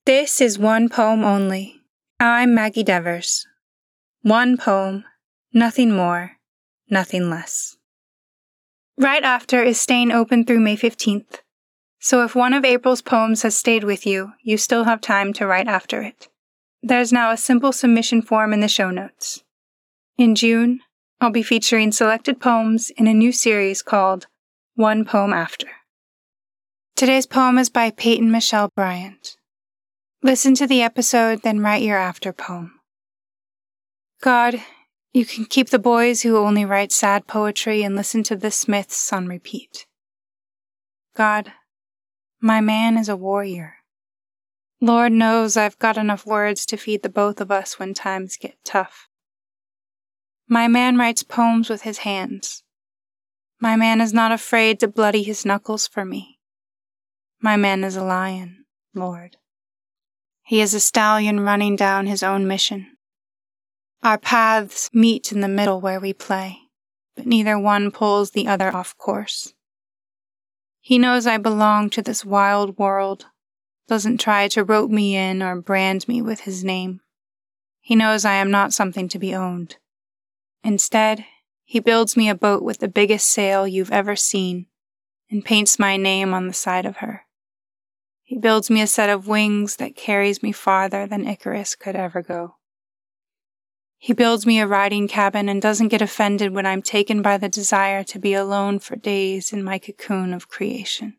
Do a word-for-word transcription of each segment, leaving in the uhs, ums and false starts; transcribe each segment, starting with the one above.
This is one poem only. I'm Maggie Devers. One poem, nothing more, nothing less. Right After is staying open through May fifteenth, so if one of April's poems has stayed with you, you still have time to write after it. There's now a simple submission form in the show notes. In June, I'll be featuring selected poems in a new series called One Poem After. Today's poem is by Peyton Michelle Bryant. Listen to the episode, then write your after poem. God, you can keep the boys who only write sad poetry and listen to the Smiths on repeat. God, my man is a warrior. Lord knows I've got enough words to feed the both of us when times get tough. My man writes poems with his hands. My man is not afraid to bloody his knuckles for me. My man is a lion, Lord. He is a stallion running down his own mission. Our paths meet in the middle where we play, but neither one pulls the other off course. He knows I belong to this wild world, doesn't try to rope me in or brand me with his name. He knows I am not something to be owned. Instead, he builds me a boat with the biggest sail you've ever seen and paints my name on the side of her. He builds me a set of wings that carries me farther than Icarus could ever go. He builds me a riding cabin and doesn't get offended when I'm taken by the desire to be alone for days in my cocoon of creation.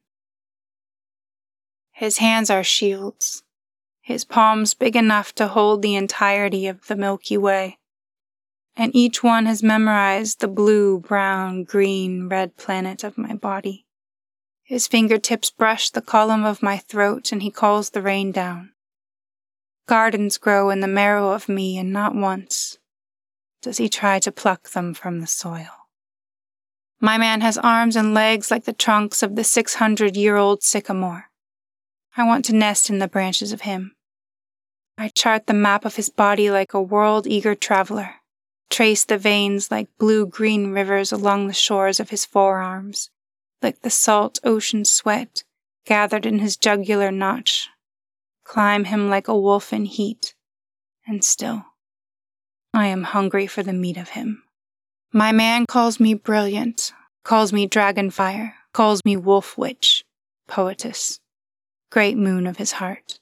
His hands are shields, his palms big enough to hold the entirety of the Milky Way, and each one has memorized the blue, brown, green, red planet of my body. His fingertips brush the column of my throat and he calls the rain down. Gardens grow in the marrow of me and not once does he try to pluck them from the soil. My man has arms and legs like the trunks of the six hundred year old sycamore. I want to nest in the branches of him. I chart the map of his body like a world-eager traveler, trace the veins like blue-green rivers along the shores of his forearms, like the salt ocean sweat gathered in his jugular notch, climb him like a wolf in heat, and still, I am hungry for the meat of him. My man calls me brilliant, calls me dragonfire, calls me wolf witch, poetess, great moon of his heart.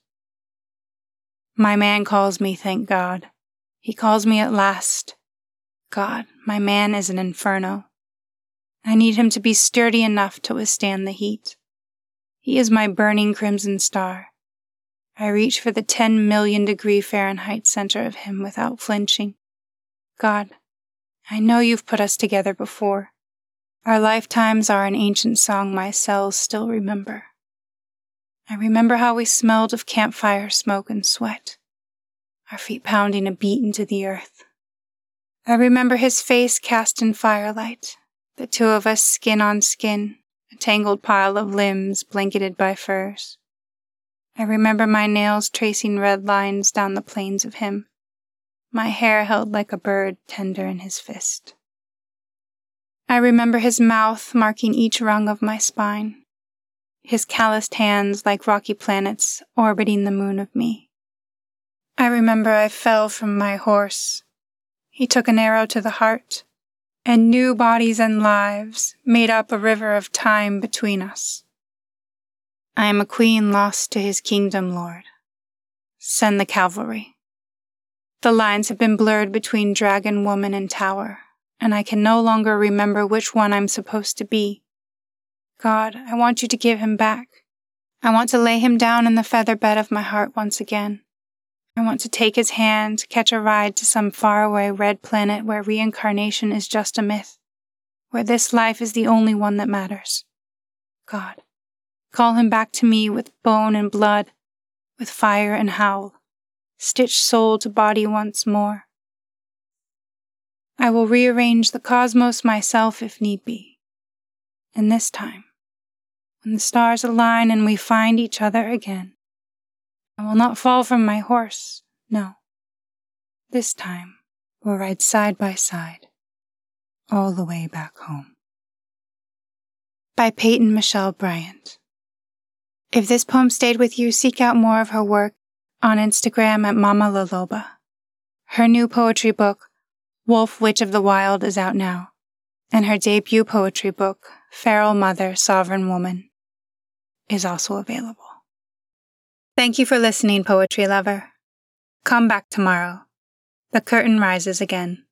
My man calls me, thank God. He calls me at last. God, my man is an inferno. I need him to be sturdy enough to withstand the heat. He is my burning crimson star. I reach for the ten million degree Fahrenheit center of him without flinching. God, I know you've put us together before. Our lifetimes are an ancient song my cells still remember. I remember how we smelled of campfire smoke and sweat, our feet pounding a beat into the earth. I remember his face cast in firelight, the two of us skin on skin, a tangled pile of limbs blanketed by furs. I remember my nails tracing red lines down the plains of him, my hair held like a bird tender in his fist. I remember his mouth marking each rung of my spine, his calloused hands like rocky planets orbiting the moon of me. I remember I fell from my horse. He took an arrow to the heart, and new bodies and lives made up a river of time between us. I am a queen lost to his kingdom, Lord. Send the cavalry. The lines have been blurred between dragon, woman, and tower, and I can no longer remember which one I'm supposed to be. God, I want you to give him back. I want to lay him down in the feather bed of my heart once again. I want to take his hand, catch a ride to some faraway red planet where reincarnation is just a myth, where this life is the only one that matters. God, call him back to me with bone and blood, with fire and howl, stitch soul to body once more. I will rearrange the cosmos myself if need be. And this time, when the stars align and we find each other again, I will not fall from my horse, no. This time, we'll ride side by side, all the way back home. By Peyton Michelle Bryant. If this poem stayed with you, seek out more of her work on Instagram at Mama La Loba. Her new poetry book, Wolf Witch of the Wild, is out now, and her debut poetry book, Feral Mother, Sovereign Woman, is also available. Thank you for listening, poetry lover. Come back tomorrow. The curtain rises again.